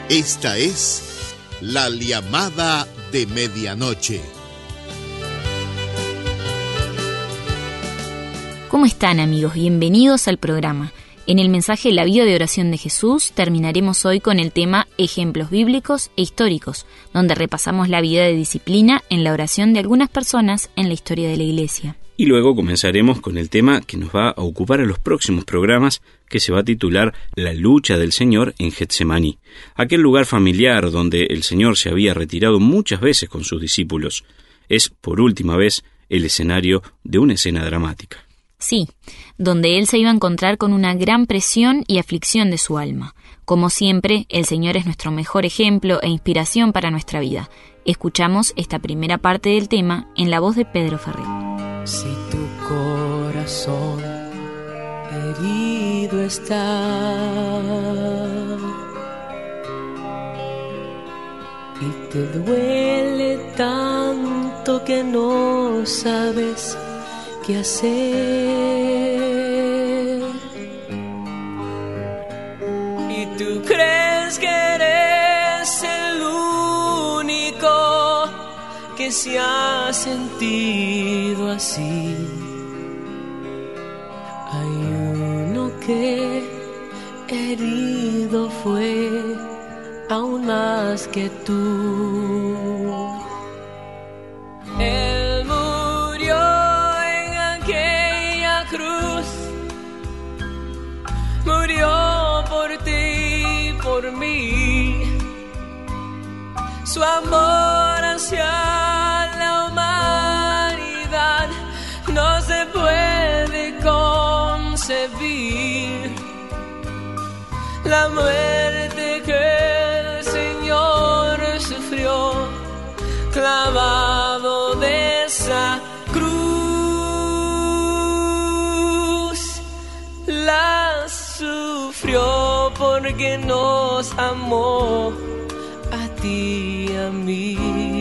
Esta es la llamada de medianoche. ¿Cómo están, amigos? Bienvenidos al programa. En el mensaje La vida de oración de Jesús terminaremos hoy con el tema Ejemplos bíblicos e históricos, donde repasamos la vida de disciplina en la oración de algunas personas en la historia de la Iglesia. Y luego comenzaremos con el tema que nos va a ocupar en los próximos programas, que se va a titular La lucha del Señor en Getsemaní, aquel lugar familiar donde el Señor se había retirado muchas veces con sus discípulos. Es, por última vez, el escenario de una escena dramática. Sí, donde Él se iba a encontrar con una gran presión y aflicción de su alma. Como siempre, el Señor es nuestro mejor ejemplo e inspiración para nuestra vida. Escuchamos esta primera parte del tema en la voz de Pedro Ferrer. Si tu corazón herido está y te duele tanto que no sabes qué hacer, y tú crees que eres el único que se ha sentido así, hay uno que herido fue aún más que tú. Él murió en aquella cruz, murió por ti y por mí. Su amor hacia la humanidad no se puede concebir. La muerte que el Señor sufrió, clavado de esa cruz, la sufrió porque nos amó a ti y a mí.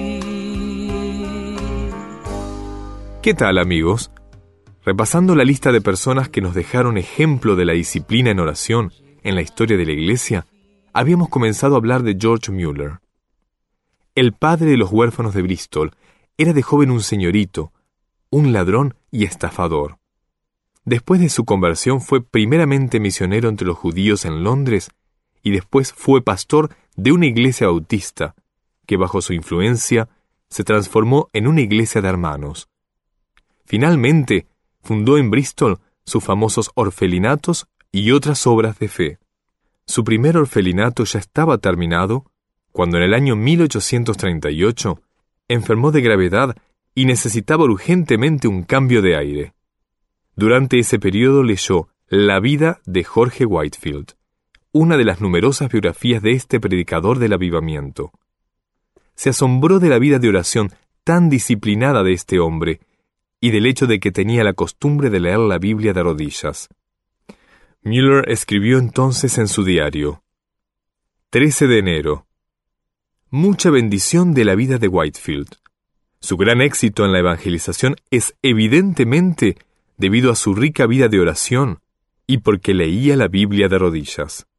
¿Qué tal, amigos? Repasando la lista de personas que nos dejaron ejemplo de la disciplina en oración en la historia de la Iglesia, habíamos comenzado a hablar de George Mueller. El padre de los huérfanos de Bristol era de joven un señorito, un ladrón y estafador. Después de su conversión fue primeramente misionero entre los judíos en Londres y después fue pastor de una iglesia bautista, que bajo su influencia se transformó en una iglesia de hermanos. Finalmente, fundó en Bristol sus famosos orfelinatos y otras obras de fe. Su primer orfelinato ya estaba terminado cuando en el año 1838 enfermó de gravedad y necesitaba urgentemente un cambio de aire. Durante ese periodo leyó La vida de George Whitefield, una de las numerosas biografías de este predicador del avivamiento. Se asombró de la vida de oración tan disciplinada de este hombre y del hecho de que tenía la costumbre de leer la Biblia de rodillas. Mueller escribió entonces en su diario: 13 de enero. Mucha bendición de la vida de Whitefield. Su gran éxito en la evangelización es evidentemente debido a su rica vida de oración y porque leía la Biblia de rodillas.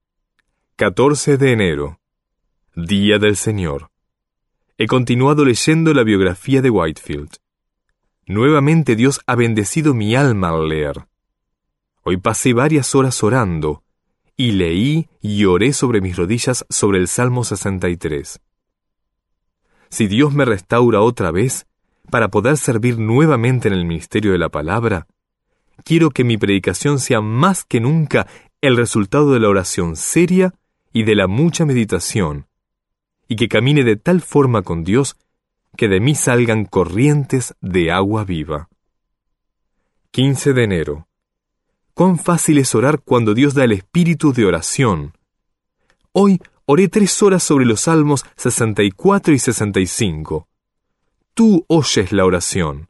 14 de enero. Día del Señor. He continuado leyendo la biografía de Whitefield. Nuevamente Dios ha bendecido mi alma al leer. Hoy pasé varias horas orando, y leí y oré sobre mis rodillas sobre el Salmo 63. Si Dios me restaura otra vez, para poder servir nuevamente en el ministerio de la palabra, quiero que mi predicación sea más que nunca el resultado de la oración seria y de la mucha meditación, y que camine de tal forma con Dios que de mí salgan corrientes de agua viva. 15 de enero. Cuán fácil es orar cuando Dios da el espíritu de oración. Hoy oré 3 horas sobre los Salmos 64 y 65. Tú oyes la oración.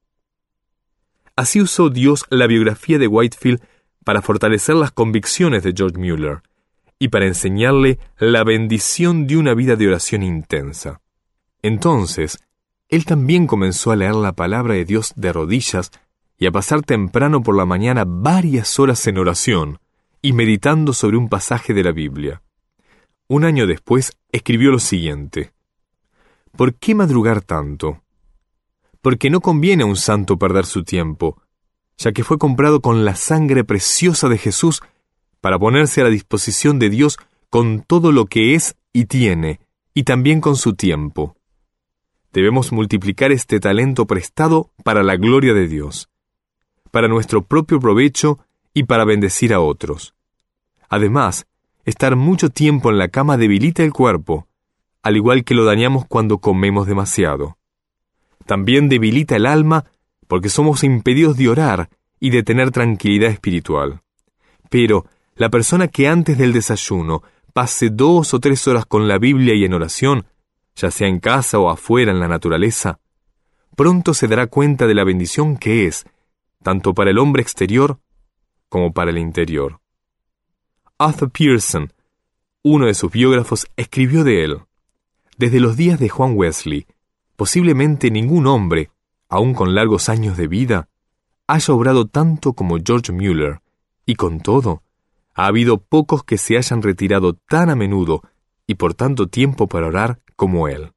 Así usó Dios la biografía de Whitefield para fortalecer las convicciones de George Mueller y para enseñarle la bendición de una vida de oración intensa. Entonces, él también comenzó a leer la palabra de Dios de rodillas y a pasar temprano por la mañana varias horas en oración y meditando sobre un pasaje de la Biblia. un año después, escribió lo siguiente: ¿por qué madrugar tanto? Porque no conviene a un santo perder su tiempo, ya que fue comprado con la sangre preciosa de Jesús para ponerse a la disposición de Dios con todo lo que es y tiene, y también con su tiempo. Debemos multiplicar este talento prestado para la gloria de Dios, para nuestro propio provecho y para bendecir a otros. Además, estar mucho tiempo en la cama debilita el cuerpo, al igual que lo dañamos cuando comemos demasiado. También debilita el alma porque somos impedidos de orar y de tener tranquilidad espiritual. Pero la persona que antes del desayuno pase 2 o 3 horas con la Biblia y en oración, ya sea en casa o afuera en la naturaleza, pronto se dará cuenta de la bendición que es, tanto para el hombre exterior como para el interior. Arthur Pearson, uno de sus biógrafos, escribió de él: desde los días de Juan Wesley, posiblemente ningún hombre, aun con largos años de vida, haya obrado tanto como George Mueller, y con todo, ha habido pocos que se hayan retirado tan a menudo y por tanto tiempo para orar como él.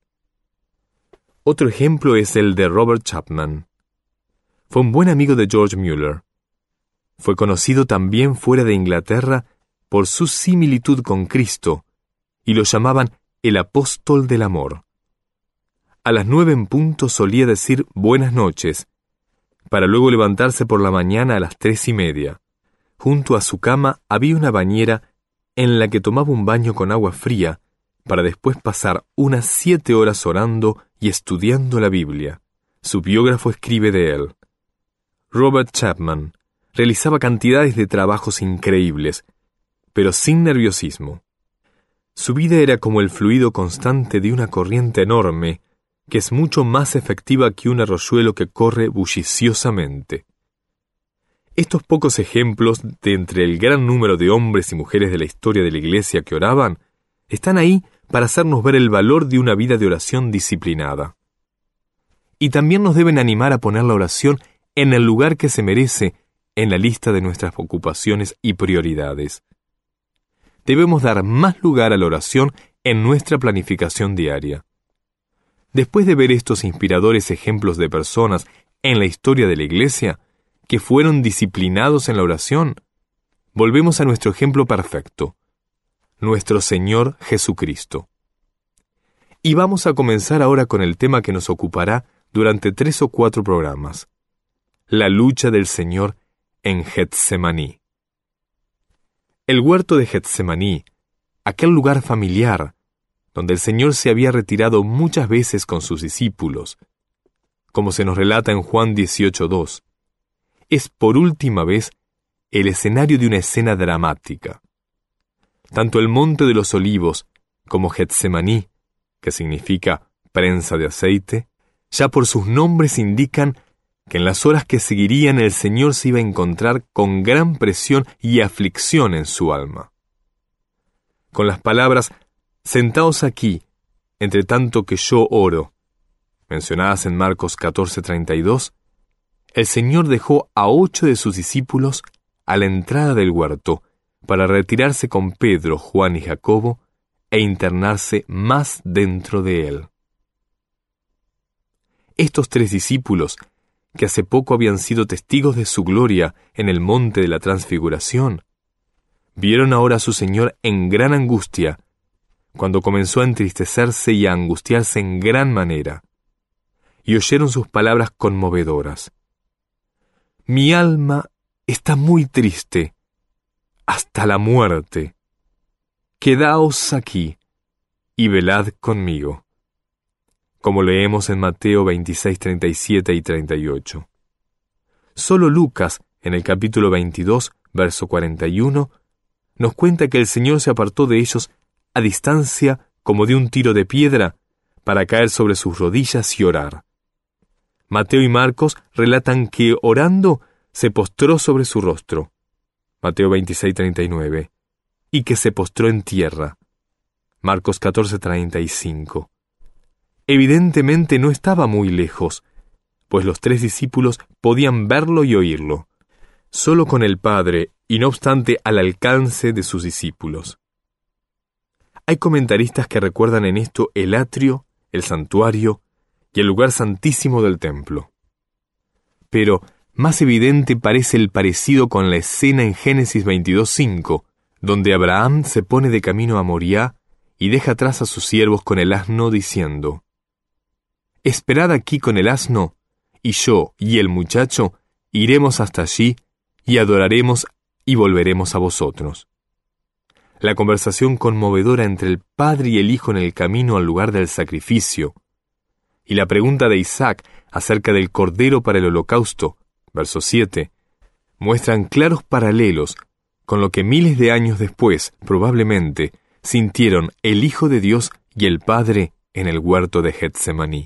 Otro ejemplo es el de Robert Chapman. Fue un buen amigo de George Mueller. Fue conocido también fuera de Inglaterra por su similitud con Cristo, y lo llamaban el apóstol del amor. A las 9 en punto solía decir buenas noches, para luego levantarse por la mañana a las 3:30. Junto a su cama había una bañera en la que tomaba un baño con agua fría, para después pasar unas 7 horas orando y estudiando la Biblia. Su biógrafo escribe de él: Robert Chapman realizaba cantidades de trabajos increíbles, pero sin nerviosismo. Su vida era como el fluido constante de una corriente enorme, que es mucho más efectiva que un arroyuelo que corre bulliciosamente. Estos pocos ejemplos de entre el gran número de hombres y mujeres de la historia de la Iglesia que oraban, están ahí para hacernos ver el valor de una vida de oración disciplinada. Y también nos deben animar a poner la oración en el lugar que se merece en la lista de nuestras ocupaciones y prioridades. Debemos dar más lugar a la oración en nuestra planificación diaria. Después de ver estos inspiradores ejemplos de personas en la historia de la Iglesia que fueron disciplinados en la oración, volvemos a nuestro ejemplo perfecto, nuestro Señor Jesucristo. Y vamos a comenzar ahora con el tema que nos ocupará durante 3 o 4 programas: la lucha del Señor en Getsemaní. El huerto de Getsemaní, aquel lugar familiar, donde el Señor se había retirado muchas veces con sus discípulos, como se nos relata en Juan 18:2, es por última vez el escenario de una escena dramática. Tanto el Monte de los Olivos como Getsemaní, que significa prensa de aceite, ya por sus nombres indican que en las horas que seguirían el Señor se iba a encontrar con gran presión y aflicción en su alma. Con las palabras «Sentaos aquí, entre tanto que yo oro», mencionadas en Marcos 14:32, el Señor dejó a 8 de sus discípulos a la entrada del huerto para retirarse con Pedro, Juan y Jacobo e internarse más dentro de él. Estos 3 discípulos, que hace poco habían sido testigos de su gloria en el monte de la Transfiguración, vieron ahora a su Señor en gran angustia, cuando comenzó a entristecerse y a angustiarse en gran manera, y oyeron sus palabras conmovedoras: «Mi alma está muy triste, hasta la muerte. Quedaos aquí y velad conmigo», como leemos en Mateo 26:37 y 38. Solo Lucas, en el capítulo 22, verso 41, nos cuenta que el Señor se apartó de ellos a distancia como de un tiro de piedra para caer sobre sus rodillas y orar. Mateo y Marcos relatan que, orando, se postró sobre su rostro, Mateo 26:39, y que se postró en tierra, Marcos 14:35. Evidentemente no estaba muy lejos, pues los 3 discípulos podían verlo y oírlo, solo con el Padre y no obstante al alcance de sus discípulos. Hay comentaristas que recuerdan en esto el atrio, el santuario y el lugar santísimo del templo. Pero más evidente parece el parecido con la escena en Génesis 22:5, donde Abraham se pone de camino a Moriah y deja atrás a sus siervos con el asno diciendo: «Esperad aquí con el asno, y yo y el muchacho iremos hasta allí y adoraremos y volveremos a vosotros». La conversación conmovedora entre el padre y el hijo en el camino al lugar del sacrificio, y la pregunta de Isaac acerca del cordero para el holocausto, verso 7, muestran claros paralelos con lo que miles de años después, probablemente, sintieron el Hijo de Dios y el Padre en el huerto de Getsemaní.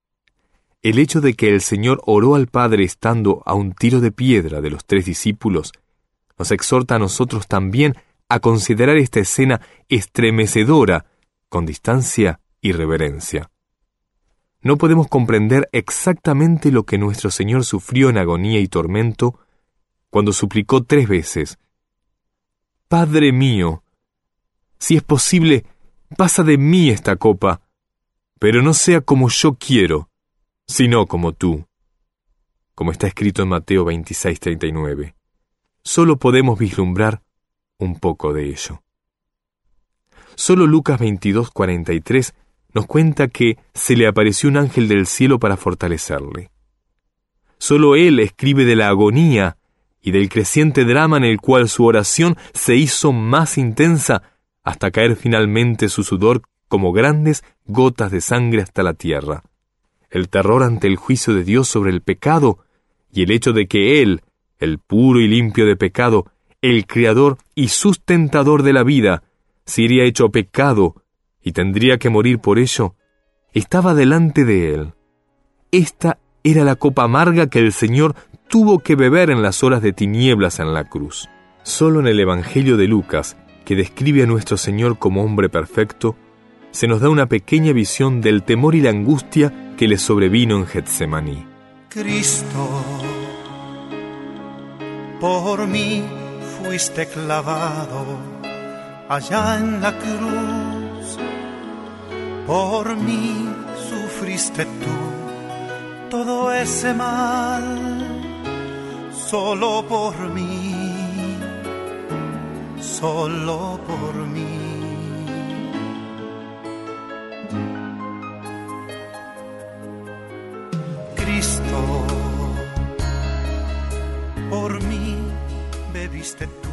El hecho de que el Señor oró al Padre estando a un tiro de piedra de los 3 discípulos, nos exhorta a nosotros también a considerar esta escena estremecedora con distancia y reverencia. No podemos comprender exactamente lo que nuestro Señor sufrió en agonía y tormento cuando suplicó 3 veces: «Padre mío, si es posible, pasa de mí esta copa, pero no sea como yo quiero, sino como tú», como está escrito en Mateo 26:39. Solo podemos vislumbrar un poco de ello. Solo Lucas 22:43 nos cuenta que se le apareció un ángel del cielo para fortalecerle. Solo él escribe de la agonía y del creciente drama en el cual su oración se hizo más intensa hasta caer finalmente su sudor como grandes gotas de sangre hasta la tierra. El terror ante el juicio de Dios sobre el pecado y el hecho de que Él, el puro y limpio de pecado, el creador y sustentador de la vida, se iría hecho pecado y tendría que morir por ello, estaba delante de él. Esta era la copa amarga que el Señor tuvo que beber en las horas de tinieblas en la cruz. Solo en el Evangelio de Lucas, que describe a nuestro Señor como hombre perfecto, se nos da una pequeña visión del temor y la angustia que le sobrevino en Getsemaní. Cristo, por mí fuiste clavado allá en la cruz, por mí sufriste tú todo ese mal, solo por mí, solo por mí. Cristo, por mí bebiste tú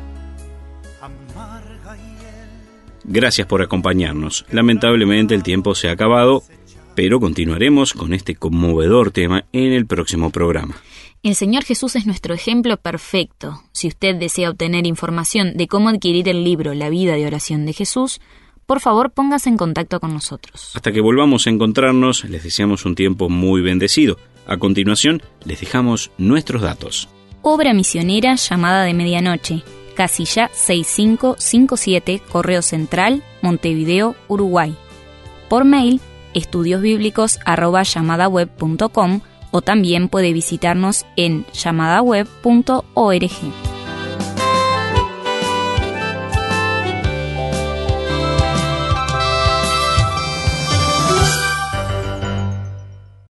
amarga hiel. Gracias por acompañarnos. Lamentablemente el tiempo se ha acabado, pero continuaremos con este conmovedor tema en el próximo programa. El Señor Jesús es nuestro ejemplo perfecto. Si usted desea obtener información de cómo adquirir el libro La vida de oración de Jesús, por favor póngase en contacto con nosotros. Hasta que volvamos a encontrarnos, les deseamos un tiempo muy bendecido. A continuación, les dejamos nuestros datos. Obra misionera Llamada de Medianoche, casilla 6557, Correo Central, Montevideo, Uruguay. Por mail, estudiosbiblicos@llamadaweb.com, o también puede visitarnos en llamadaweb.org.